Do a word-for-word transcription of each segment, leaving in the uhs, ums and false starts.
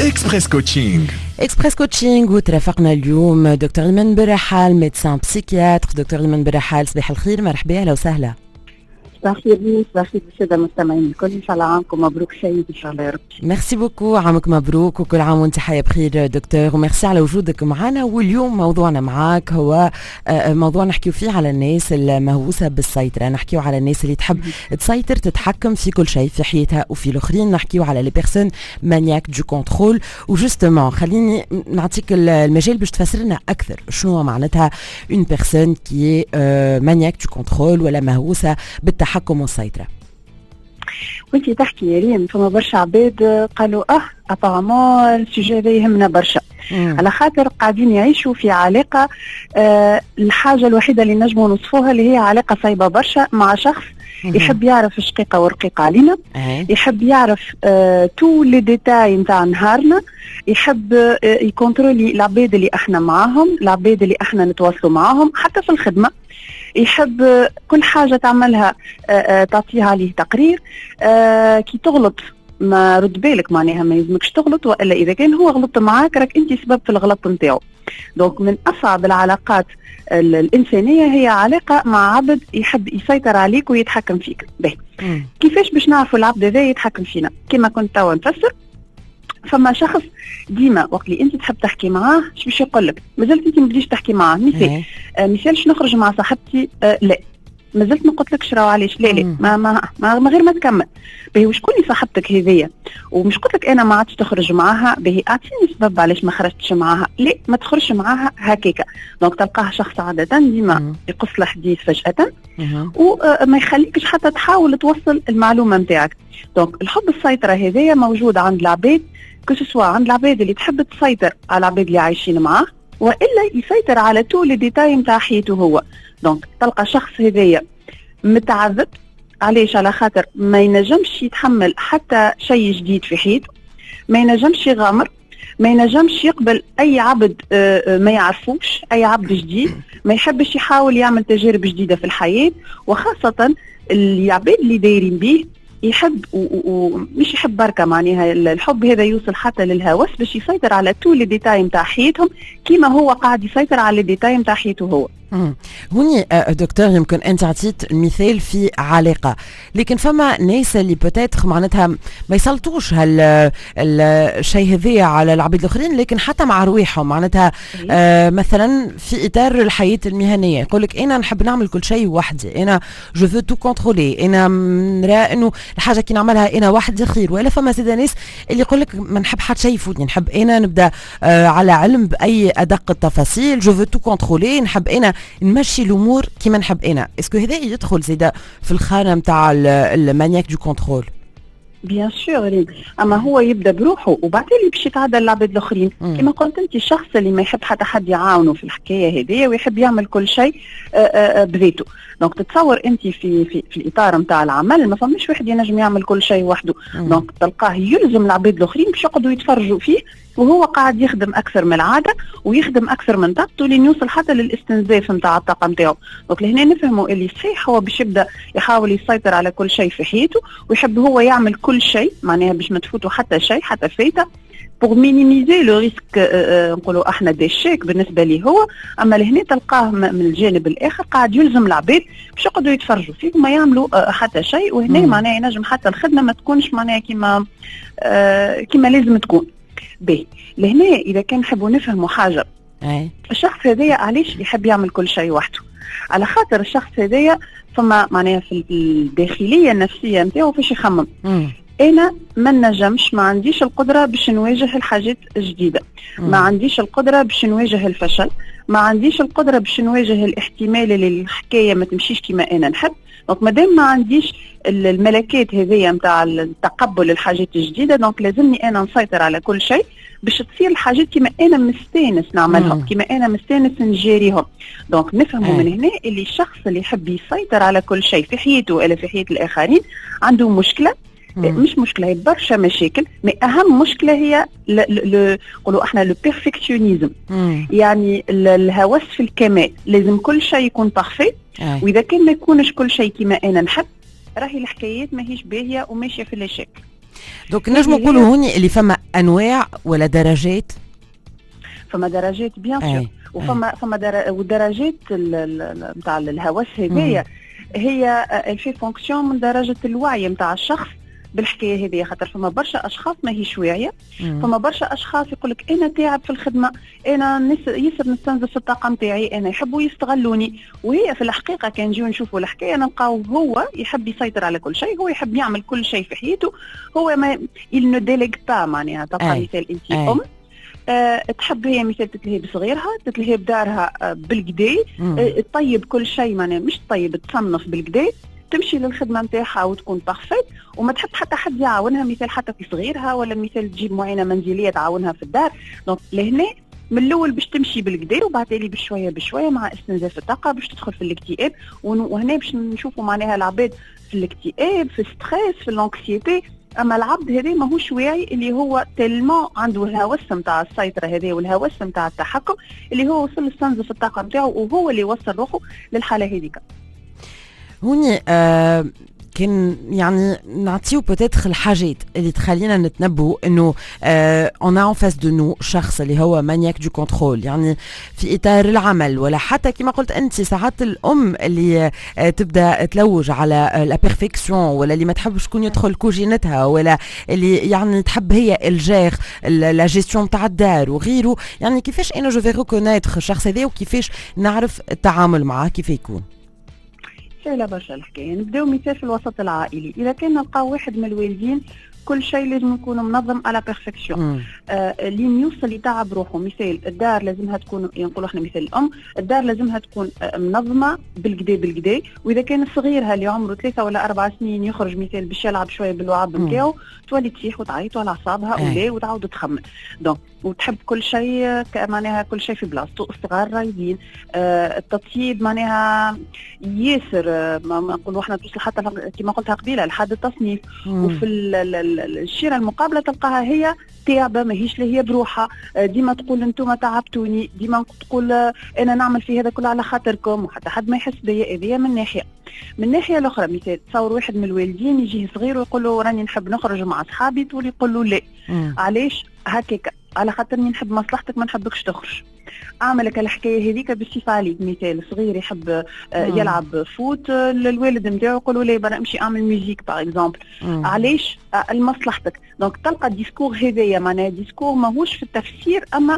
إكسبريس كوتشينج. إكسبريس كوتشينج وترافقنا اليوم دكتور إيمان برحال ميدسان بسيكياتر. دكتور إيمان برحال صباح الخير، مرحبا، أهلا وسهلا. صباح الخير، صباح الخير بالسادة المستمعين الكل، إن شاء الله عامكم مبروك سيد إن شاء الله يا رب. ميرسي بوكو، عامك مبروك وكل عام وانت حيا بخير دكتور، وميرسي على وجودك معنا. واليوم موضوعنا معاك هو موضوع نحكيو فيه على الناس المهووسة بالسيطرة، نحكيو على الناس اللي تحب تسيطر تتحكم في كل شيء في حياتها وفي الآخرين، نحكيو على لي بيرسون مانياك دو كونترول. وجوستومون خليني نعطيك المجال باش تفسر لنا أكثر شنو معناتها اون بيرسون كي مانياك دو كونترول ولا مهووسة بالتحكم التحكم والسيطرة. وانتي تحكي يا ريم فما برشا عباد قالوا اه ابارامون السوجي هذا يهمنا برشا، مم. على خاطر قاعدين يعيشوا في علاقة آه الحاجة الوحيدة اللي نجموا نوصفوها اللي هي علاقة صعيبة برشا مع شخص مم. يحب يعرف شقيقة ورقيقة علينا، أه. يحب يعرف آه تو لي ديتاي نتاع نهارنا، يحب آه يكونترولي العباد اللي احنا معاهم، العباد اللي احنا نتواصلوا معاهم، حتى في الخدمة يحب كل حاجة تعملها تعطيها عليه تقرير، كي تغلط ما رد بالك معناها ما يلزمكش تغلط، وإلا إذا كان هو غلط معاك راك أنت سبب في الغلط نتاعو. دونك من أصعب العلاقات الإنسانية هي علاقة مع عبد يحب يسيطر عليك ويتحكم فيك. به كيفاش باش نعرفوا العبد هذا يتحكم فينا؟ كما كنت توا نفسر، فما شخص ديما وقت اللي انت تحب تحكي معاه اش باش يقول لك؟ مازلت انت ما بديش تحكي معاه. مثال آه مثالش نخرج مع صاحبتي، آه لا مازلت ما قلتلكش راهو علاش لا لا ما ما, ما, ما غير ما تكمل. باهي وشكون اللي صاحبتك هذيا ومش قلت لك انا ما عادش تخرج معاها؟ باهي اعطيني سبب علاش ما خرجتش معاها. لا ما تخرجش معاها هكاكا. دونك تلقاه شخص عاده ديما يقص الحديث فجاه وما يخليكش حتى تحاول توصل المعلومه نتاعك. دونك الحب السيطره هذايا موجود عند العباد، كسوا عند العباد اللي تحب تسيطر على العباد اللي عايشين معاه، والا يسيطر على طول الديتاي نتاع حياته هو. دونك تلقى شخص هذايا متعذب علاش؟ على خاطر ما ينجمش يتحمل حتى شيء جديد في حياته، ما ينجمش يغامر، ما ينجمش يقبل اي عبد ما يعرفوش، اي عبد جديد، ما يحبش يحاول يعمل تجارب جديده في الحياه، وخاصه العباد اللي دايرين به يحب ومش يحب بركة معناها الحب هذا يوصل حتى للهوس باش يسيطر على طول الديتاي نتاع حياتهم كيما هو قاعد يسيطر على الديتاي نتاع حياته هو. هوني دكتور يمكن انت عطيت المثال في علاقه، لكن فما ناس اللي بوتيتر معناتها ما يسلطوش هالشيء هذايا على العباد الاخرين، لكن حتى مع رواحهم معناتها آه مثلا في اطار الحياه المهنيه يقول لك انا نحب نعمل كل شيء وحدي، انا جو فو تو كونترولي، انا نرى انه الحاجه كي نعملها انا وحدي خير. ولا فما زيد ناس اللي يقول لك ما نحب حتى شيء يفوتني، نحب انا نبدا آه على علم باي ادق التفاصيل، جو فو تو كونترولي، نحب انا نمشي الامور كيما نحب انا. اسكو هذا يدخل زيدا في الخانه نتاع المانياك دو كونترول؟ بيان سور، اما هو يبدا بروحه وبعدين باش يتعدى العباد الاخرين. كما قلت انت الشخص اللي ما يحب حتى حد يعاونه في الحكايه هذه ويحب يعمل كل شيء بذاته. دونك تتصور انت في في, في الاطار نتاع العمل ما فماش واحد ينجم يعمل كل شيء وحده، دونك تلقاه يلزم العباد الاخرين باش يقعدوا يتفرجوا فيه وهو قاعد يخدم اكثر من العاده ويخدم اكثر من طاقته لين يوصل حتى للاستنزاف نتاع الطاقه نتاعو. دونك لهنا نفهموا اللي صحيح هو باش يبدا يحاول يسيطر على كل شيء في حياته ويحب هو يعمل كل شيء معناها باش ما تفوتوا حتى شيء حتى فايته pour minimiser le risque نقولوا احنا ديشيك بالنسبه ليه هو. اما لهنا تلقاه من الجانب الاخر قاعد يلزم العباد باش يقعدوا يتفرجوا فيه وما يعملوا حتى شيء، وهنا معناها ينجم حتى الخدمه ما تكونش معناها كيما كيما لازم تكون. باهي لهنا اذا كان نحبوا نفهموا حاجه، الشخص هذايا علاش يحب يعمل كل شيء وحده؟ على خاطر الشخص هذايا فما معناها في الداخليه النفسيه نتاعو فاش يخمم انا ما نجمش، ما عنديش القدره باش نواجه الحاجات الجديده، ما عنديش القدره باش نواجه الفشل، ما عنديش القدره باش نواجه الاحتمال اللي الحكايه ما تمشيش كما انا نحب. دونك مادام ما عنديش الملكات هذيا نتاع التقبل الحاجات الجديده، دونك لازمني انا نسيطر على كل شيء باش تصير الحاجات كما انا مستانس نعملهم، كما انا مستانس نجاريهم. دونك نفهموا من هنا اللي الشخص اللي يحب يسيطر على كل شيء في حياته ولا في حياه الاخرين عنده مشكله. مش مشكله، هي برشا مشاكل، مي اهم مشكله هي نقولوا احنا لو بيرفكسيونيزم، يعني الهوس في الكمال، لازم كل شيء يكون بارفي، واذا كان ما يكونش كل شيء كما انا نحب راهي الحكايات ماهيش باهيه وماشيه في الاشاك. دونك نجم نقولوا هوني اللي فما انواع ولا درجات؟ فما درجات بيان سور، وفما فما درجات نتاع الهوس هذيا هي الفي فونكسيون من درجه الوعي نتاع الشخص بالحكايه هذه. خاطر فما برشا اشخاص ماهيش واعيه، فما برشا اشخاص يقول لك انا تعب في الخدمه، انا ياسر نستنزف الطاقه نتاعي، انا يحبوا يستغلوني. وهي في الحقيقه كان نجيو نشوفوا الحكايه نلقاو هو يحب يسيطر على كل شيء، هو يحب يعمل كل شيء في حياته، هو ما il ne délègue pas. معناها تلقى مثال انت ام أه تحب هي مثال تتلهي بصغيرها، تتلهي بدارها أه بالقدي، أه تطيب كل شيء، معناها مش تطيب تصنف بالقدي، تمشي للخدمه نتاعها وتكون بارفيت، وما تحب حتى حد يعاونها، مثال حتى في صغيرها، ولا مثال تجيب معينه منزليه تعاونها في الدار. دونك لهنا من الاول باش تمشي بالقدير، وبعدين بشويه بشويه مع استنزاف الطاقه باش تدخل في الاكتئاب. وهنا باش نشوفوا معناها العباد في الاكتئاب، في الستريس، في الانكسيتي. اما العبد هذا ماهوش واعي، اللي هو تلمون عنده الهوس نتاع السيطره هذا والهوس نتاع التحكم، اللي هو وصل يستنزف الطاقه نتاعو، وهو اللي وصل روحه للحاله هذيك. هوني آه كان يعني نعطيو بوتيتر الحاجات اللي تخلينا نتنبؤ انه اون ان فاس دو نو شخص اللي هو مانياك دو كنترول، يعني في اطار العمل، ولا حتى كما قلت انت ساعات الام اللي آه تبدا تلوج على لا بيرفكسيون، ولا اللي ما تحبش شكون يدخل كوجينتها، ولا اللي يعني تحب هي الجير لا جيستيون تاع الدار وغيره. يعني كيفاش انا جو في ريكونيتر الشخص هذا، وكيفاش نعرف التعامل معاه كيف يكون؟ سهلة برشا الحكاية. نبداو مثال في الوسط العائلي. إذا كان نلقاو واحد من الوالدين كل شيء لازم يكون منظم على بيرفكسيون، آه لين يوصل يتعب روحه. مثال الدار لازمها تكون، نقولوا احنا مثال الام، الدار لازمها تكون آه منظمه بالكدا بالكدا. واذا كان صغيرها اللي عمره ثلاثه ولا اربع سنين يخرج مثال باش يلعب شويه باللعب نتاعو، تولي تسيح وتعيط على اعصابها ولا وتعاود تخمم. دونك وتحب كل شيء معناها كل شيء في بلاصتو. الصغار رايدين آه التطييب معناها ياسر، آه ما نقولوا احنا توصل حتى كما قلتها قبيله لحد التصنيف. وفي الشيره المقابله تلقاها هي تعبه ماهيش اللي هي بروحها، ديما تقول انتم تعبتوني، ديما تقول انا نعمل في هذا كله على خاطركم، وحتى حد ما يحس بيا. هذه من ناحيه. من الناحيه الاخرى مثال تصور واحد من الوالدين يجيه صغير ويقول له راني نحب نخرج مع اصحابي، تولي يقول له لا. علاش هكاك؟ على خاطرني نحب مصلحتك، ما نحبكش تخرج. اعملك الحكايه هذيك بالصفه عليك. مثال صغير يحب يلعب فوت، الوالد نتاعو يقول له لا برا امشي اعمل ميوزيك باغ اكزومبل. علاش؟ لمصلحتك. دونك تلقى الديسكور هذايا معناها ديسكور ماهوش في التفسير، اما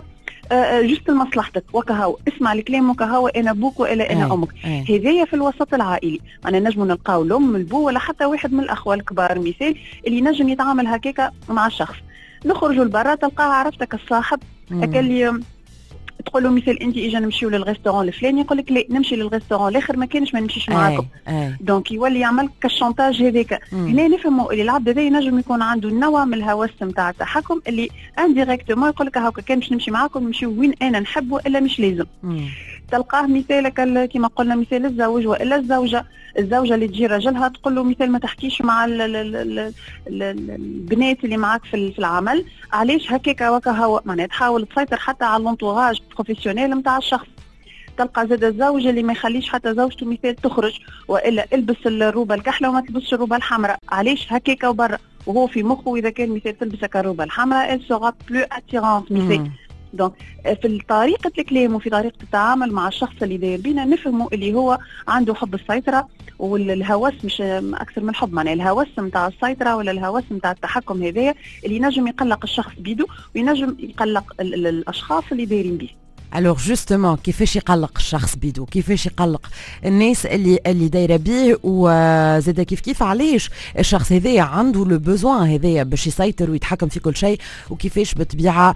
جست لمصلحتك. وكهو اسمع الكلام، وكهو انا بوك والا انا امك. هذايا في الوسط العائلي معناها نجموا نلقاو الام البو ولا حتى واحد من الاخوه الكبار مثال اللي نجم يتعامل هكاك مع الشخص. نخرجوا لبرا تلقاها عرفتك الصاحب اكل تقول له مثال انت اجا نمشيو للريستورون الفلاني، يقول لك لا نمشي للريستورون الاخر ما كانش ما نمشيش معاكم. دونك يولي يعمل كالشونتاج هذاك. هنا نفهموا اللي العبد هذا ينجم يكون عنده نوع من الهوس نتاع التحكم، اللي انديريكتومون يقول لك هاكا كان باش نمشي معاكم نمشيو وين انا نحب والا مش لازم. مم. تلقاه مثالك كما قلنا مثال الزوج والا الزوجه، الزوجه اللي تجي راجلها تقول له مثال ما تحكيش مع ال ال ال ال البنات اللي معاك في العمل. علاش هكاك وكهو معناها تحاول تسيطر حتى على الانتوراج بروفيسيونيل نتاع الشخص. تلقى زاد الزوج اللي ما يخليش حتى زوجته مثال تخرج، والا البس الروبه الكحله وما تلبسش الروبه الحمراء. علاش هكاك وبرا؟ وهو في مخه اذا كان مثال تلبس الروبه الحمراء elle sera plus attirante مثال. دونك في طريقه الكلام وفي طريقه التعامل مع الشخص اللي داير بينا نفهموا اللي هو عنده حب السيطره والهوس، مش اكثر من حب معناها الهوس نتاع السيطره ولا الهوس نتاع التحكم هذايا اللي ينجم يقلق الشخص بيده وينجم يقلق ال ال الاشخاص اللي دايرين به. الوغ جوستومون كيفاش يقلق الشخص بيدو، كيفاش يقلق الناس اللي اللي دايره بيه، وزاد كيف كيف علاش الشخص هذايا عنده لو بوزوان هذايا باش يسيطر ويتحكم في كل شيء، وكيفاش بالطبيعه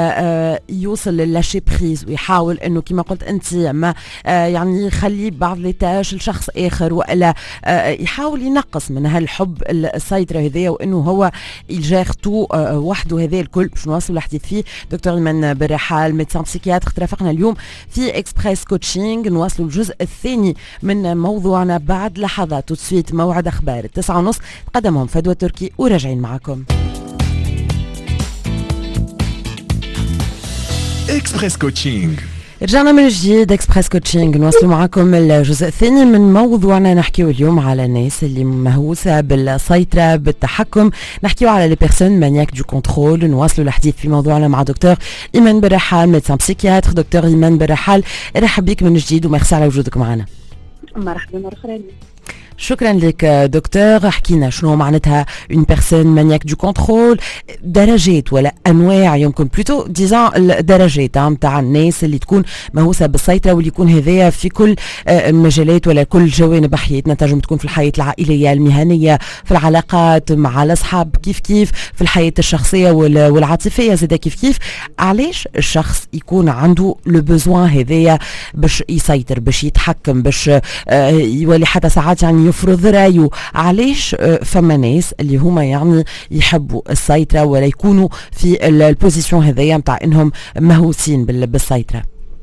يوصل للاشي بريز ويحاول انه كما قلت انت ما يعني يخلي بعض لي تاج لشخص اخر، والا يحاول ينقص من هالحب السيطره هذايا، وانه هو يجير تو وحده. هذا الكل باش نواصلوا الحديث فيه دكتور ايمن بالرحال ميدسان بسيكياتر ترافقنا اليوم في اكسبريس كوتشينج. نواصلوا الجزء الثاني من موضوعنا بعد لحظات. وتسويت موعد اخبار التسعة ونص قدمهم فدوى تركي وراجعين معكم. اكسبريس كوتشينج رجعنا من جديد اكسبريس كوتشينج، نواصل معكم الجزء الثاني من موضوعنا. نحكيو اليوم على الناس اللي مهووسه بالسيطره بالتحكم، نحكيو على لي بيرسون مانياك دو كنترول. نواصلوا الحديث في موضوعنا مع دكتور ايمان بن رحال، ميدسان بسيكياتر. دكتور ايمان بن رحال، ارحب بك من جديد وميرسي على وجودك معنا. مرحبا مرة أخرى. شكرا لك دكتور. حكينا شنو معناتها اون بيرسون مانياك دو كنترول، درجات ولا انواع، يمكن بلوتو ديزان الدرجات نتاع الناس اللي تكون مهووسه بالسيطره، واللي يكون هذايا في كل المجالات ولا كل جوانب حياتنا. تنجم تكون في الحياه العائليه المهنيه، في العلاقات مع الاصحاب كيف كيف، في الحياه الشخصيه والعاطفيه زاد كيف كيف. علاش الشخص يكون عنده لو بوزوان هذايا باش يسيطر، باش يتحكم، باش يولي حتى ساعات يعني يفرض رايه؟ علاش فما ناس اللي هما يعني يحبوا السيطرة ولا يكونوا في البوزيشن هذايا متاع انهم مهووسين بالسيطرة؟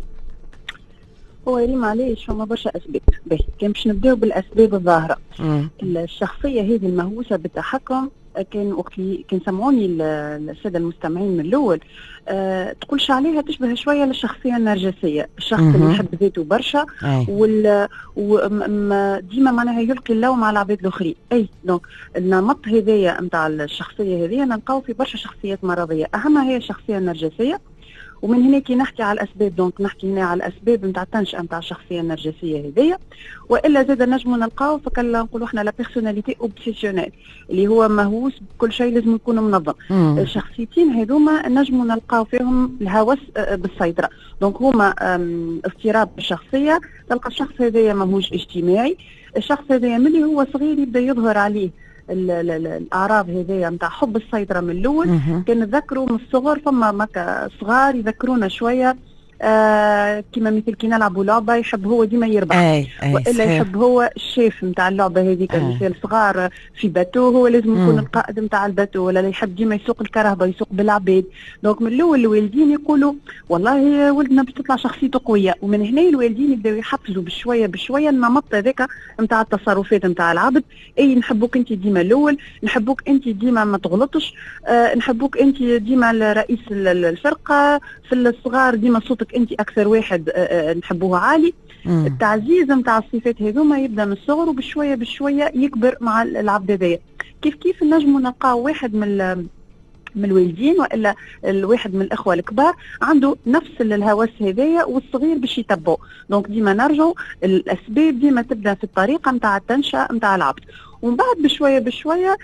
هو ريم علاش فما برشا اسباب. باهي كان باش نبداو بالاسباب الظاهرة. مم. الشخصية هذه المهووسة بالتحكم كان وقت اللي كان سمعوني الساده المستمعين من الاول أه تقولش عليها تشبه شويه للشخصيه النرجسيه، الشخص اللي يحب ذاته برشا وال ديما معناها يلقي اللوم على العباد الاخرين. اي دونك النمط هذايا نتاع الشخصيه هذيا نلقاو في برشا شخصيات مرضيه، اهمها هي الشخصيه النرجسيه. ومن هنا كي نحكي على الاسباب، دونك نحكي هنا على الاسباب نتاع التنشئه نتاع الشخصيه النرجسيه هذيا. والا زاد نجموا نلقاو فكلا نقولوا احنا لا بيرسوناليتي اوبسيسيونيل، اللي هو مهووس بكل شيء لازم يكون منظم. مم. الشخصيتين هذوما نجموا نلقاو فيهم الهوس بالسيطره. دونك هما اضطراب الشخصيه. تلقى الشخص هذايا ماهوش اجتماعي، الشخص هذايا ملي هو صغير يبدا يظهر عليه الاعراض هذيا نتاع حب السيطره من الاول. كان نذكروا من الصغر فما مكا صغار يذكرونا شويه آه كما مثل كي نلعبوا لعبه يحب هو ديما يربح، أي أي والا صحيح. يحب هو الشيف نتاع اللعبه هذيك. مثال صغار في باتو هو لازم يكون القائد نتاع الباتو، ولا يحب ديما يسوق الكرهبه يسوق بالعباد. دونك من الاول الوالدين يقولوا والله ولدنا باش تطلع شخصيته قويه، ومن هنا الوالدين يبداو يحفزوا بشويه بشويه النمط هذاك نتاع التصرفات نتاع العبد. اي نحبوك انت ديما الاول، نحبوك انت ديما ما تغلطش، آه نحبوك انت ديما رئيس الفرقه، في الصغار ديما صوتك انت اكثر واحد نحبوه عالي. مم. التعزيز نتاع الصفات هذوما يبدا من الصغر وبشويه بشويه يكبر مع العبد هذايا. كيف كيف نجموا نلقاو واحد من من الوالدين والا الواحد من الاخوه الكبار عنده نفس الهوس هذايا والصغير باش يتبعوا. دونك ديما نرجعوا الاسباب ديما تبدا في الطريقه نتاع التنشئه نتاع العبد، ومن بعد بشويه بشويه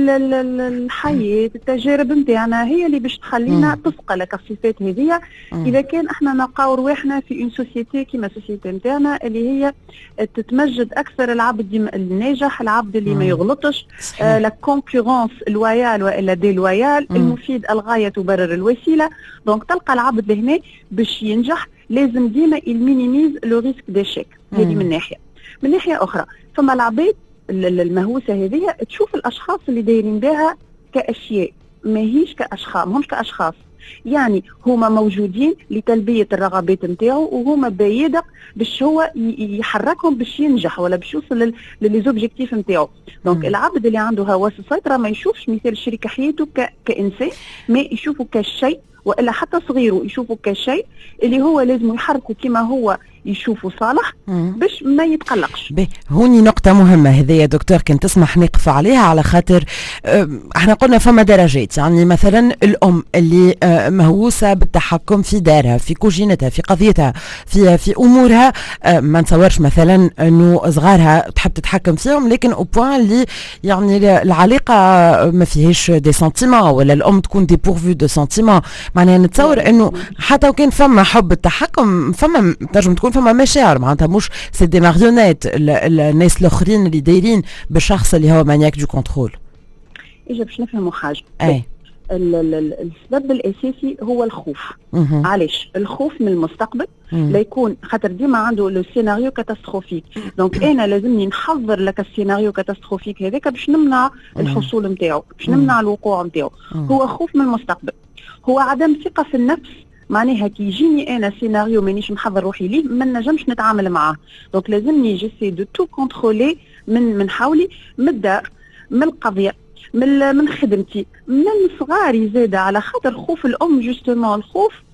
الحياه التجارب نتاعنا هي اللي باش تخلينا تصقى لك الصفات هذيا. اذا كان احنا نلقاو رواحنا في اون سوسيتي كيما السوسيتي نتاعنا اللي هي تتمجد اكثر العبد الناجح، العبد اللي ما يغلطش، آه لا كونكورونس اللويال والا دي لويال، المفيد الغايه تبرر الوسيله. دونك تلقى العبد لهنا باش ينجح لازم ديما المينيميز لو ريسك ديشيك. هذه من ناحيه. من ناحيه اخرى فما العباد المهووسه هذه تشوف الاشخاص اللي دايرين بها كاشياء، ماهيش كاشخاص، ماهمش كاشخاص، يعني هما موجودين لتلبيه الرغبات نتاعو وهما بايدق باش هو يحركهم باش ينجح ولا باش يوصل للزوبجيكتيف نتاعو. دونك العبد اللي عنده هوس السيطره ما يشوفش مثال شريك حياته كانسان، ما يشوفه كشيء، والا حتى صغيره يشوفه كشيء اللي هو لازم يحركه كما هو يشوفوا صالح باش ما يتقلقش. به هوني نقطة مهمة هذه يا دكتور، كنت تسمح نقف عليها على خاطر اه احنا قلنا فما درجات. يعني مثلا الأم اللي اه مهووسة بالتحكم في دارها، في كوجينتها، في قضيتها، في في أمورها، اه ما نتصورش مثلا انه صغارها تحب تتحكم فيهم، لكن او بوان اللي يعني العلاقة ما فيهاش دي سنتيمون، ولا الأم تكون دي بورفو دو سنتيمون. معناها نتصور انه حتى وكان فما حب التحكم فما تنجم تكون فما مشاعر، معناتها مش سي دي ماريونيت الناس الاخرين اللي دايرين بالشخص اللي هو مانياك دو كنترول. اجا باش نفهموا حاجه. اي السبب الاساسي هو الخوف. مه. علاش؟ الخوف من المستقبل لا يكون خاطر ديما عنده لو سيناريو كاتاستروفيك. دونك انا لازمني نحضر لك السيناريو كاتاستروفيك هذاك باش نمنع الحصول نتاعو، باش نمنع الوقوع نتاعو. هو خوف من المستقبل، هو عدم ثقه في النفس. معناها كي يجيني انا سيناريو مانيش محضر روحي ليه ما نجمش نتعامل معاه. دونك لازمني جيسي دو تو كونترولي من من حولي، من الدار، من القضيه، من من خدمتي، من صغاري زاده، على خاطر خوف الام جوستومون الخوف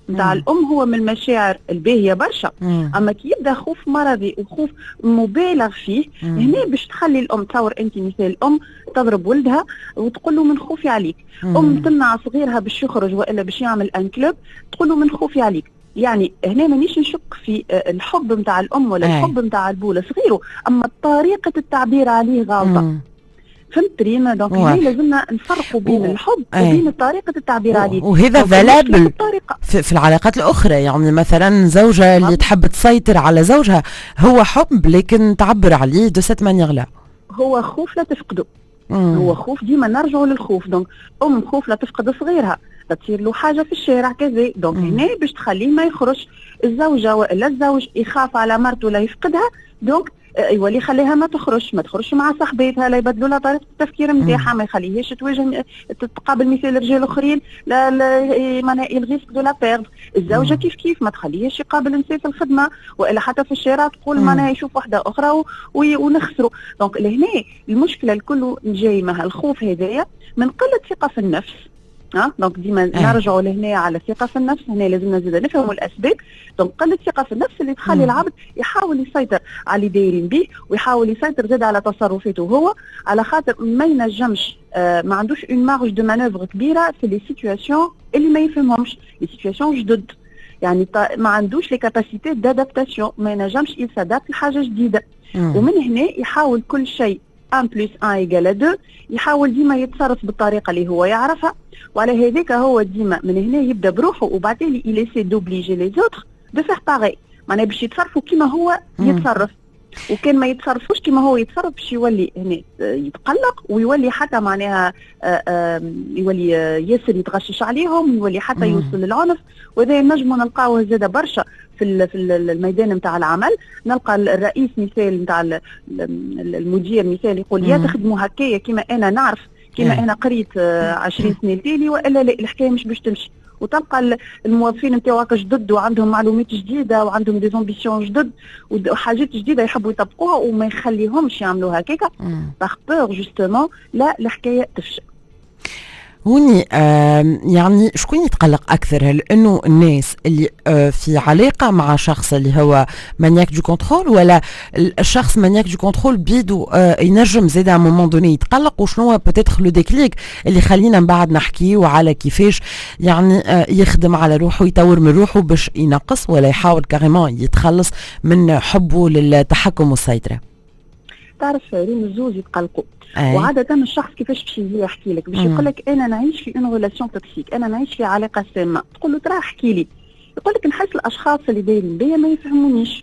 نتاع الام هو من المشاعر الباهيه برشا. مم. اما كي يبدا خوف مرضي وخوف مبالغ فيه، مم. هنا باش تخلي الام، تصور انت مثال الام تضرب ولدها وتقول له من خوفي عليك. مم. ام تمنع صغيرها باش يخرج والا باش يعمل ان كلوب، تقول له من خوفي عليك. يعني هنا مانيش نشك في الحب نتاع الام ولا الحب نتاع البوله صغيره، اما طريقه التعبير عليه غلطه. فهمت ريما؟ دونك هنا لازمنا نفرقوا بين الحب وبين طريقه التعبير عليه، وهذا فالابل في, في العلاقات الاخرى. يعني مثلا زوجه اللي تحب تسيطر على زوجها هو حب، لكن تعبر عليه دو سيت مانيير لا، هو خوف لا تفقده. مم. هو خوف، ديما نرجعوا للخوف. دونك ام خوف لا تفقد صغيرها، لا تصير له حاجه في الشارع كذا، دونك هنا باش تخليه ما يخرج. الزوجه والا الزوج يخاف على مرته لا يفقدها، دونك يولي يخليها ما تخرج ما تخرجش مع صاحباتها، لا يبدلوا لها طريقه التفكير نتاعها، ما يخليهاش تواجه تقابل مثال رجال اخرين، لا لا معناها الغيسك دو لا بيرد. الزوجه كيف كيف ما تخليهاش يقابل نساء في الخدمه والا حتى في الشارع، تقول معناها يشوف واحده اخرى ونخسروا. دونك لهنا المشكله الكل جاي مع الخوف هذايا من قله ثقه في النفس. ها دونك ديما نرجعوا لهنا على الثقه في النفس. هنا لازم نزيد نفهموا الاسباب. دونك قله الثقه في النفس اللي تخلي العبد يحاول يسيطر على اللي دايرين به، ويحاول يسيطر زاد على تصرفاته هو، على خاطر ما ينجمش آه ما عندوش اون مارج دو مانوفر كبيره في لي سيتوياسيون اللي ما يفهمهمش، لي سيتوياسيون جدد. يعني ما عندوش لي كاباسيتي دادابتاسيون، ما ينجمش يسادات لحاجه جديده. مم. ومن هنا يحاول كل شيء واحد بلس واحد يقال اثنين، يحاول ديما يتصرف بالطريقه اللي هو يعرفها. وعلى هذاك هو ديما من هنا يبدا بروحه، وبعدين يليسي دوبليجي لي زوتر دو فيغ باغي، معناها باش يتصرفوا كيما هو يتصرف. وكان ما يتصرفوش كيما هو يتصرف باش يولي هنا يتقلق، ويولي حتى معناها يولي ياسر يتغشش عليهم، يولي حتى يوصل للعنف. وهذا نجموا نلقاوه زاده برشا في في الميدان نتاع العمل. نلقى الرئيس مثال نتاع المدير مثال يقول يا تخدموا هكايا كيما انا نعرف، كيما انا قريت عشرين سنه تالي، والا لا الحكايه مش باش تمشي. وتلقى الموظفين نتاعو جدد وعندهم معلومات جديده وعندهم دي زامبيسيون جدد وحاجات جديده يحبوا يطبقوها، وما يخليهمش يعملوا هكاكا باغ بور جوستومون لا الحكايه تفشل. هوني آه يعني شكون يتقلق اكثر؟ هل انه الناس اللي آه في علاقه مع شخص اللي هو مانياك دو كنترول، ولا الشخص مانياك دو كنترول بيدو آه ينجم زيد ا مومون دوني يتقلق؟ وشنو هو بوتيتر لو ديكليك اللي خلينا من بعد نحكيو على كيفاش يعني آه يخدم على روحه، يطور من روحه باش ينقص ولا يحاول كاريمون يتخلص من حبه للتحكم والسيطره؟ تعرف ريم الزوج يتقلقوا. أي. وعادة الشخص كيفاش باش يجي يحكي لك؟ باش يقول لك انا نعيش في اون ريلاسيون توكسيك، انا نعيش في علاقه سامه، تقول له ترى احكي لي، يقول لك نحس الاشخاص اللي دايرين بيا ما يفهمونيش.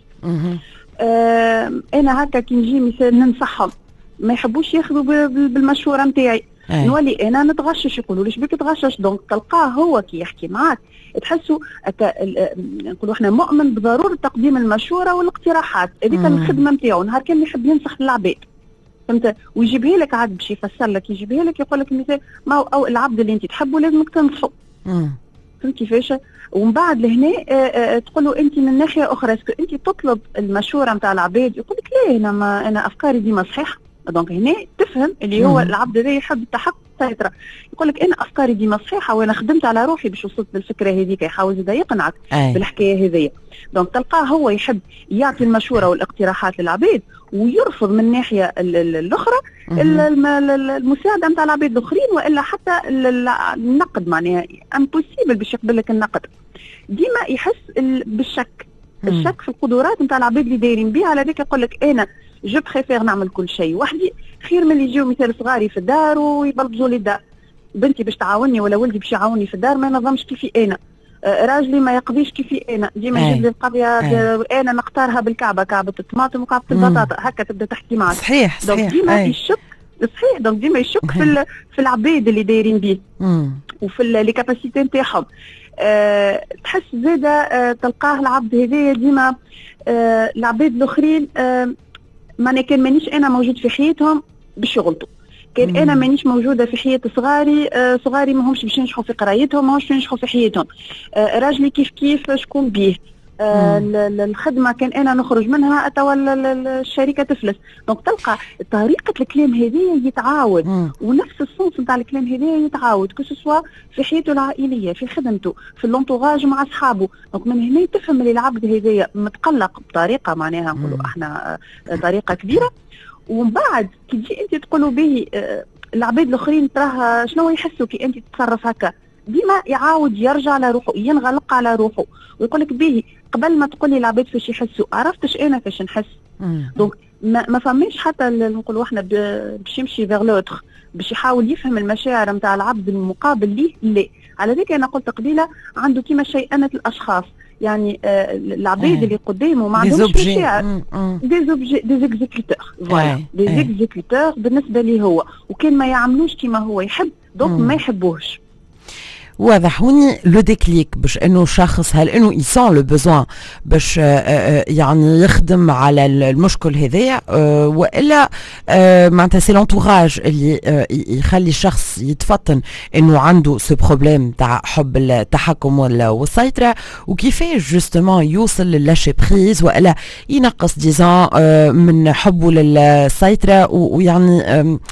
آه انا هكا كي نجي مثلا ننصحهم ما يحبوش ياخذوا بالمشوره نتاعي، نولي انا نتغشش، يقولوا ليش بك تغشش. دونك تلقاه هو كي يحكي معاك تحسوا نقولوا احنا مؤمن بضروره تقديم المشوره والاقتراحات، هذيك الخدمه نتاعو. نهار كان يحب ينصح للعباد فهمت، ويجيبها لك عاد باش يفسر لك، يجيبها لك يقول لك مثلا ما هو أو العبد اللي انت تحبه لازمك تنصحه. فهمت كيفاش؟ ومن بعد لهنا تقول له انت من ناحيه اخرى اسكو انت تطلب المشوره نتاع العباد، يقول لك لا انا ما انا افكاري ديما صحيحه. دونك هنا تفهم اللي هو العبد هذا يحب التحكم السيطره، يقول لك انا افكاري ديما صحيحه وانا خدمت على روحي باش وصلت للفكره هذيك، يحاول يبدا يقنعك بالحكايه هذيا. دونك تلقاه هو يحب يعطي المشوره والاقتراحات للعباد، ويرفض من الناحيه الاخرى المساعده نتاع العباد الاخرين، والا حتى النقد معناها امبوسيبل باش يقبل لك النقد. ديما يحس بالشك، الشك في القدرات نتاع العباد اللي دايرين بها. على ذلك يقول لك انا جو بريفير نعمل كل شيء وحدي خير من اللي يجيو مثال صغاري في الدار ويبلبزوا لي الدار. بنتي باش تعاوني ولا ولدي باش يعاوني في الدار ما ينظمش كيفي انا، راجلي ما يقضيش كيفي انا، ديما يجيب لي القضيه انا نختارها بالكعبه، كعبه الطماطم وكعبه البطاطا، هكا تبدا تحكي معك. صحيح صحيح. دونك ديما يشك، صحيح دونك ديما يشك في في العباد اللي دايرين بيه وفي لي كاباسيتي نتاعهم. أه تحس زاده أه تلقاه العبد هذايا ديما أه العباد الاخرين أه معناها كان مانيش انا موجود في حياتهم باش يغلطوا، كان انا مانيش موجوده في حياه صغاري، آه صغاري ما همش باش ينجحوا في قرايتهم، ما همش ينجحوا في حياتهم، آه راجلي كيف كيف شكون بيه، آه الخدمه كان انا نخرج منها توا الشركه تفلس. دونك تلقى طريقه الكلام هذه يتعاود مم. ونفس الصوص نتاع الكلام هذا يتعاود كو سوا في حياته العائليه، في خدمته، في اللونتوراج مع اصحابه. دونك من هنا تفهم اللي العبد هذايا متقلق بطريقه معناها نقولوا احنا طريقه كبيره. ومن بعد كي تجي انت تقولوا به العباد الاخرين تراه شنو يحسوا كي انت تتصرف هكا، ديما يعاود يرجع على روحه، ينغلق على روحه ويقول لك به قبل ما تقول لي العباد فاش يحسوا عرفتش انا فاش نحس. دونك ما, ما فماش حتى نقولوا احنا باش يمشي فيغ لوتر باش يحاول يفهم المشاعر نتاع العبد المقابل ليه. لا، على ذلك انا قلت قبيله عنده كيما شيئنه الاشخاص، يعني آه العباد اللي قدامه ما عندهمش مشاعر، دي زوبجي دي زيكزيكوتور فوالا دي زيكزيكوتور بالنسبه ليه هو، وكان ما يعملوش كيما هو يحب دونك ما يحبوهش. واضح. هوني لو ديكليك باش انه شخص هل انه يسون لو بوزوان باش يعني يخدم على المشكل هذايا والا معناتها سي لونتوراج اللي يخلي الشخص يتفطن انه عنده سو بروبليم تاع حب التحكم والسيطره، وكيفاش جوستومون يوصل للاشي بريز والا ينقص ديزان من حبه للسيطره ويعني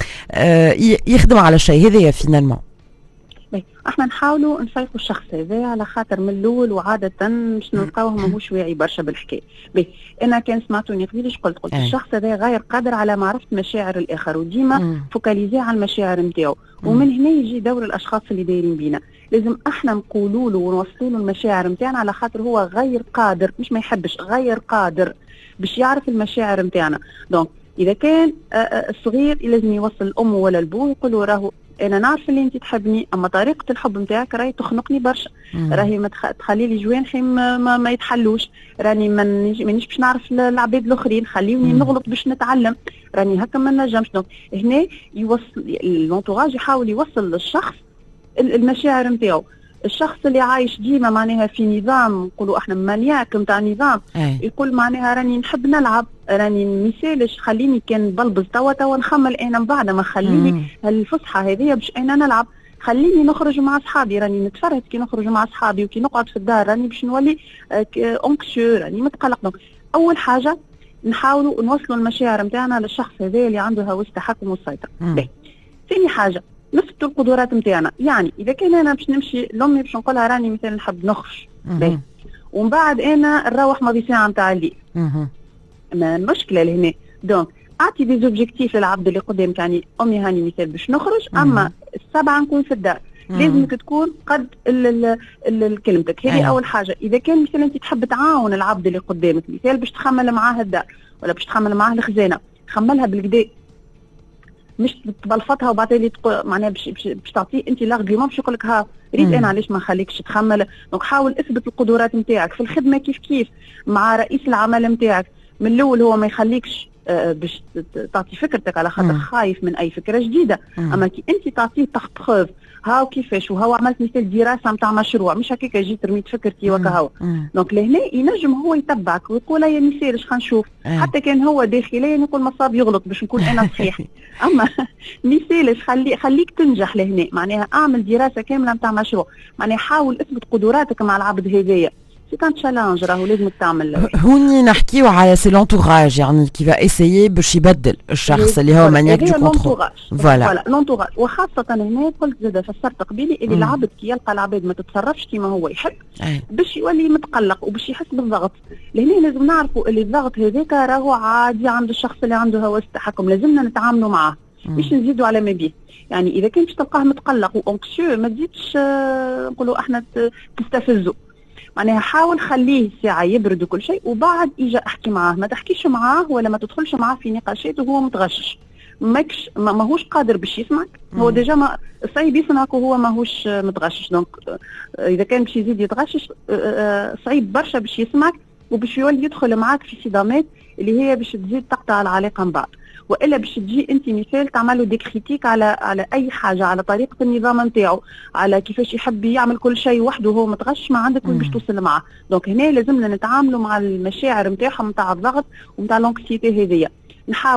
يخدم على الشيء هذايا فينالمون. احنا نحاولوا نفيقوا الشخص هذا على خاطر من الاول وعاده باش نلقاوه ماهوش واعي برشا بالحكايه. بي انا كان سمعتوني قبيلش قلت قلت الشخص هذا غير قادر على معرفه مشاعر الاخر وديما فوكاليزي على المشاعر نتاعو، ومن هنا يجي دور الاشخاص اللي دايرين بينا. لازم احنا نقولوا له ونوصلوا له المشاعر نتاعنا على خاطر هو غير قادر، مش ما يحبش، غير قادر باش يعرف المشاعر نتاعنا. دونك اذا كان الصغير لازم يوصل الام ولا البو يقول له راهو انا نعرف اللي انت تحبني اما طريقه الحب نتاعك راهي تخنقني برشا، راهي ما تخلي لي جوانحي ما, ما, ما يتحلوش، راني مانيش باش نعرف العباد الاخرين، خليوني نغلط باش نتعلم، راني هكا ما نجمش. دونك هنا يوصل اللونتوراج يحاول يوصل للشخص المشاعر نتاعو. الشخص اللي عايش ديما معناها في نظام نقولوا احنا مانياك نتاع نظام أي. يقول معناها راني نحب نلعب، راني مثالش، خليني كان بلبز توا توا نخمل انا من بعد ما خليني هالفسحه هذه باش انا نلعب، خليني نخرج مع اصحابي، راني نتفرج كي نخرج مع اصحابي وكي نقعد في الدار راني باش نولي اونكسيو، راني متقلق. اول حاجه نحاولوا نوصلوا المشاعر نتاعنا للشخص هذا اللي عنده هوس التحكم والسيطره. ثاني حاجه نثبتوا القدرات نتاعنا، يعني اذا كان انا باش نمشي لامي باش نقولها راني مثلا نحب نخرج باهي ومن بعد انا نروح ماضي ساعه نتاع الليل، ما المشكله لهنا. دونك اعطي دي زوبجيكتيف للعبد اللي قدامك، يعني امي هاني مثال باش نخرج اما السبعه نكون في الدار، لازمك تكون قد كلمتك هذه اول حاجه. اذا كان مثلا انت تحب تعاون العبد اللي قدامك مثال باش تخمل معاه الدار ولا باش تخمل معاه الخزانه، خملها بالكدا مش تبلفطها وبعدين تقول معناها باش باش تعطيه انت لاغيومون باش يقول لك ها ريت انا علاش ما نخليكش تخمل. دونك حاول اثبت القدرات نتاعك في الخدمه كيف كيف مع رئيس العمل نتاعك. من الاول هو ما يخليكش آه باش تعطي فكرتك على خاطر خايف من اي فكره جديده، اما كي انت تعطيه تحت بروف هاو كيفاش وهو عملت مثال دراسه نتاع مشروع مش هكاك جيت رميت فكرتي وكهو. دونك لهنا ينجم هو يتبعك ويقول يا مثال خلينا نشوف، حتى كان هو داخليا يقول مصاب يغلط باش نكون انا صحيح اما مثال خلي خليك تنجح لهنا معناها اعمل دراسه كامله نتاع مشروع، معناها حاول اثبت قدراتك مع العبد هذايا. سي ان تشالنج راهو لازم تعمل. هوني نحكيو على سي لونتوراج يعني كيف اسيي باش يبدل الشخص اللي هو مانياك دو كونترول. فوالا لونتوراج، وخاصه هنا قلت زاد فسرت قبيلي اللي العبد كي يلقى العباد ما تتصرفش كيما هو يحب باش يولي متقلق وباش يحس بالضغط. لهنا لازم نعرفوا اللي الضغط هذاك راهو عادي عند الشخص اللي عنده هوس التحكم، لازمنا نتعاملوا معاه باش نزيدوا على ما بيه. يعني اذا كان باش تلقاه متقلق وانكسيو ما تزيدش نقولوا احنا تستفزوا، معناها حاول خليه ساعة يبرد وكل شيء وبعد اجا احكي معاه، ما تحكيش معاه ولا ما تدخلش معاه في نقاشات وهو متغشش ماكش ما ماهوش قادر باش يسمعك. هو ديجا ما صعيب يسمعك وهو ماهوش متغشش، دونك اذا كان باش يزيد يتغشش صعيب برشا باش يسمعك وباش يولي يدخل معاك في صدامات اللي هي باش تزيد تقطع العلاقه من بعض، والا باش تجي انت مثال تعملوا دي كريتيك على على اي حاجه، على طريقه النظام نتاعو، على كيفاش يحب يعمل كل شيء وحده وهو متغش، ما عندك وين باش توصل معاه. دونك هنا لازمنا نتعاملوا مع المشاعر نتاعهم نتاع الضغط ونتاع لونكسيتي هذيا، نحاولوا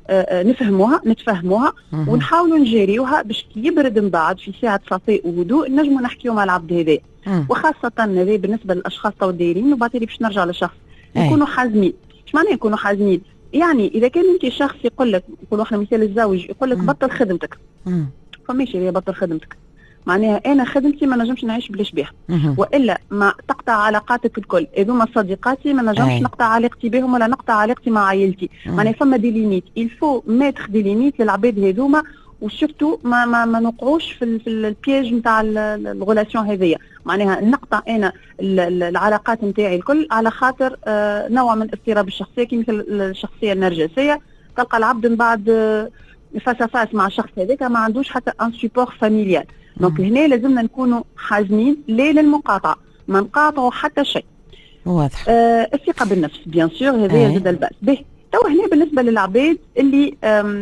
آه نفهموها نتفهموها ونحاولوا نجاريوها باش يبرد من بعد في ساعه صفاء وهدوء نجموا نحكيو مع العبد هذا. وخاصه هذا بالنسبه للاشخاص تو دايرين، وبعد باش نرجع للشخص يكونوا حازمين. ايش معناه يكونوا حازمين؟ يعني اذا كان انت شخص يقول لك، نقولوا احنا مثال الزوج يقول لك بطل خدمتك، فماشي هي بطل خدمتك معناها انا خدمتي ما نجمش نعيش بلاش بها، والا ما تقطع علاقاتك الكل. هذوما صديقاتي ما نجمش نقطع علاقتي بهم ولا نقطع علاقتي مع عائلتي. معناها فما دي ليميت، الفو ماتخ دي ليميت للعباد هذوما، وسورتو ما ما ما نوقعوش في, في البياج نتاع الغولاسيون هذيا. معناها نقطع انا العلاقات نتاعي الكل على خاطر آه نوع من اضطراب الشخصيه، كي مثل الشخصيه النرجسيه. تلقى العبد من بعد فاس فاس مع الشخص هذاك ما عندوش حتى ان سيبور فاميليال. دونك هنا لازمنا نكونوا حازمين ليه للمقاطعه، ما نقاطعوا حتى شيء. واضح. آه الثقه بالنفس بيان سور هذا زاد الباس به. تو هنا بالنسبه للعباد اللي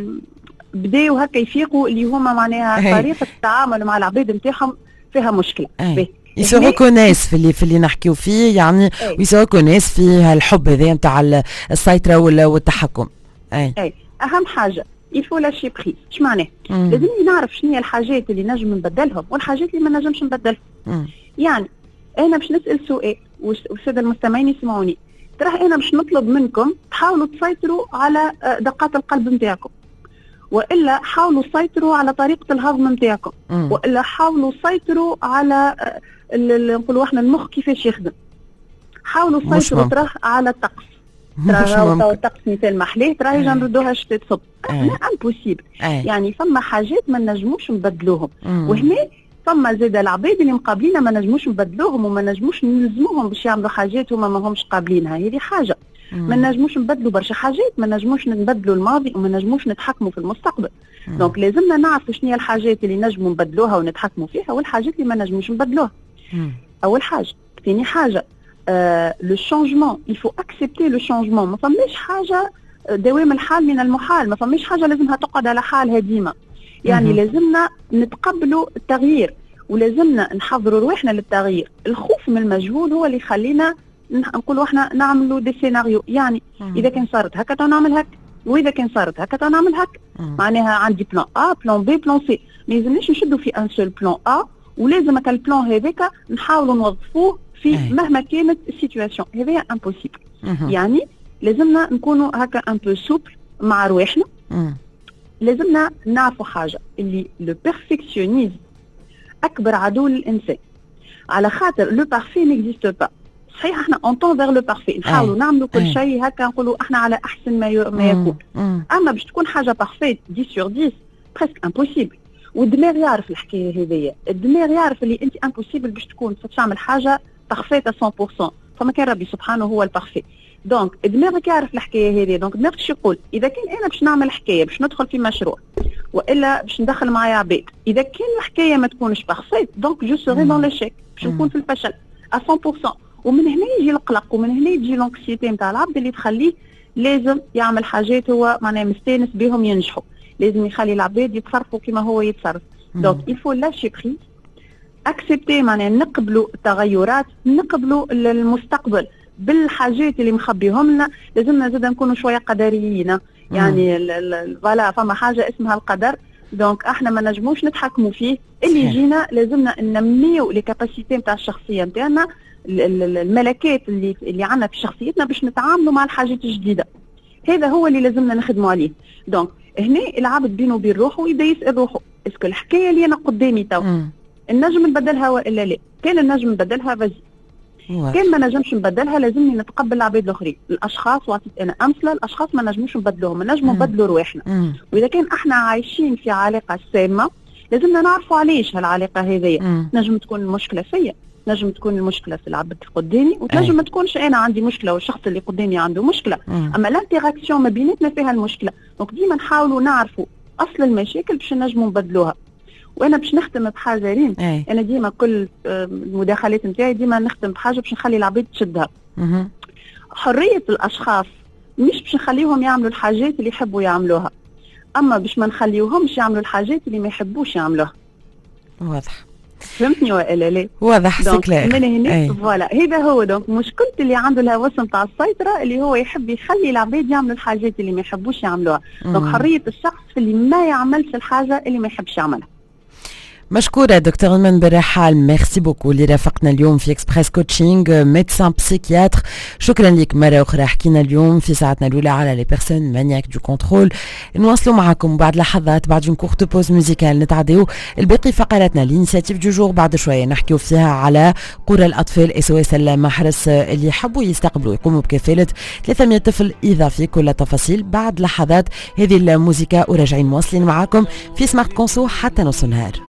بداو هكا يفيقوا، اللي هما معناها طريقه التعامل مع العباد نتاعهم فيها مشكله. به يسوقوا ناس في اللي في اللي نحكيو فيه يعني، ويسوقوا ناس في هالحب هذا نتاع السيطره والتحكم. اي اي اهم حاجه يفو لاشي بريز. اش معناه؟ لازمني نعرف شنو هي الحاجات اللي نجم نبدلهم والحاجات اللي ما نجمش نبدلهم. يعني انا باش نسال سؤال والساده المستمعين يسمعوني، ترى انا باش نطلب منكم تحاولوا تسيطروا على دقات القلب نتاعكم، والا حاولوا تسيطروا على طريقه الهضم نتاعكم، والا حاولوا تسيطروا على نقولوا احنا المخ كيفاش يخدم. حاولوا تسيطروا تراه على الطقس، ترى الطقس مثال محليه ترى يجي نردوها شتاء تصب، لا امبوسيبل. يعني فما حاجات ما نجموش نبدلوهم، وهنا فما زاد العباد اللي مقابلينا ما نجموش نبدلوهم وما نجموش نلزموهم باش يعملوا حاجات هما ما همش قابلينها. هذه حاجه. ما نجموش نبدلوا برشا حاجات، ما نجموش نبدلوا الماضي وما نجموش نتحكموا في المستقبل. دونك لازمنا نعرفوا شنو هي الحاجات اللي نجموا نبدلوها ونتحكموا فيها والحاجات اللي ما نجموش نبدلوها. اول حاجه. ثاني حاجه لو شونجمون، il faut accepter le changement. ما فماش حاجه دوام الحال من المحال، ما فماش حاجه لازمها تقعد على حالها ديما. يعني لازمنا نتقبلوا التغيير ولازمنا نحضروا روحنا للتغيير. الخوف من المجهول هو اللي يخلينا نقولوا احنا نعملوا دي سيناريو. يعني مم. اذا كان صارت هكا تنعمل هكا، واذا كان صارت هكا تنعمل هكا. معناها عندي بلان ا بلان بي بلان سي، ما لازمناش نشدوا في ان سول بلان ا، ولازم هكا البلان هذاك نحاولوا نوظفوه في أي. مهما كانت السيتواسيون. هذا امبوسيبل. يعني لازمنا نكونوا هكا ان بو سوبل مع رواحنا. لازمنا نعرفوا حاجه، اللي لو بيرفكسيونيزم اكبر عدو للانسان، على خاطر لو بارفي نيكزيست با. صحيح احنا اونتون فيغ لو بارفي، نحاولوا نعملوا كل شيء هكا نقولوا احنا على احسن ما ما يكون. اما باش تكون حاجه بارفيت عشرة سور عشرة بريسك امبوسيبل. والدماغ يعرف الحكايه هذيا، الدماغ يعرف اللي انت امبوسيبل باش تكون تعمل حاجه بارفيت مية بالمية، فما كان ربي سبحانه هو البارفي. دونك دماغك يعرف الحكايه هذه. دونك دماغك شو يقول؟ اذا كان انا باش نعمل حكايه باش ندخل في مشروع والا باش ندخل معايا عباد، اذا كان الحكايه ما تكونش بارفيت دونك جو سوري دون ليشيك، باش نكون في الفشل مية بالمية. ومن هنا يجي القلق، ومن هنا يجي لونكسيتي نتاع العبد اللي تخليه لازم يعمل حاجات هو معناها مستانس بهم ينجحوا، لازم يخلي العباد يتصرفوا كما هو يتصرف. دونك يفو لاشي بريز، اكسبتي معناها نقبلوا التغيرات، نقبلوا المستقبل بالحاجات اللي مخبيهم لنا. لازمنا زاد نكونوا شويه قدريين. يعني فوالا فما حاجه اسمها القدر، دونك احنا ما نجموش نتحكموا فيه. اللي يجينا لازمنا ننميو لي كاباسيتي نتاع الشخصيه نتاعنا، الملكات اللي اللي عندنا في شخصيتنا باش نتعاملوا مع الحاجات الجديده. هذا هو اللي لازمنا نخدموا عليه. دونك هنا العبد بينه وبين روحه يبدا يسال روحه، اسكو الحكايه اللي انا قدامي تو النجم نبدلها ولا لا؟ كان النجم نبدلها فازي، كان ما نجمش نبدلها لازمني نتقبل العباد الاخرين. الاشخاص وعطيت انا امثله، الاشخاص ما نجموش نبدلوهم، نجموا نبدلوا رواحنا. واذا كان احنا عايشين في علاقه سامه لازمنا نعرفوا علاش هالعلاقه هذيا. نجم تكون المشكله فيا، نجم تكون المشكله في العبد اللي قدامي، وتنجم ما تكونش انا عندي مشكله والشخص اللي قدامي عنده مشكله. مم. اما الانتراكسيون ما بيناتنا فيها المشكله. دونك ديما نحاولوا نعرفوا اصل المشاكل باش نجموا نبدلوها. وانا باش نختم بحاجه ريم، انا ديما كل المداخلات نتاعي ديما نختم بحاجه باش نخلي العباد تشدها. مم. حريه الاشخاص مش باش نخليهم يعملوا الحاجات اللي يحبوا يعملوها، اما باش ما نخليوهمش يعملوا الحاجات اللي ما يحبوش يعملوها. واضح. فهمتني ولا لا؟ واضح سكلير. من هنا فوالا هذا هو دونك مشكلة اللي عنده الهوس نتاع السيطرة اللي هو يحب يخلي العباد يعملوا الحاجات اللي ما يحبوش يعملوها، دونك حرية الشخص في اللي ما يعملش الحاجة اللي ما يحبش يعملها. مشكورة دكتور ايمن بالرحال، ميرسي بوكو اللي رافقنا اليوم في اكسبريس كوتشينغ ميدسان بسيكياتر. شكرا لك مرة أخرى. حكينا اليوم في ساعتنا الأولى على لي بيرسون مانياك دو كنترول. نواصلوا معكم بعد لحظات بعد اون كورت بوز ميوزيكال نتعديو الباقي فقراتنا الانيشيتيف دو جور. بعد شوية نحكيو فيها على قرى الأطفال اس او اس المحرس اللي يحبوا يستقبلوا يقوموا بكفالة ثلاثمية طفل إضافي. كل التفاصيل بعد لحظات. هذه الموسيقى وراجعين مواصلين معاكم في سمارت كونسو حتى نص النهار.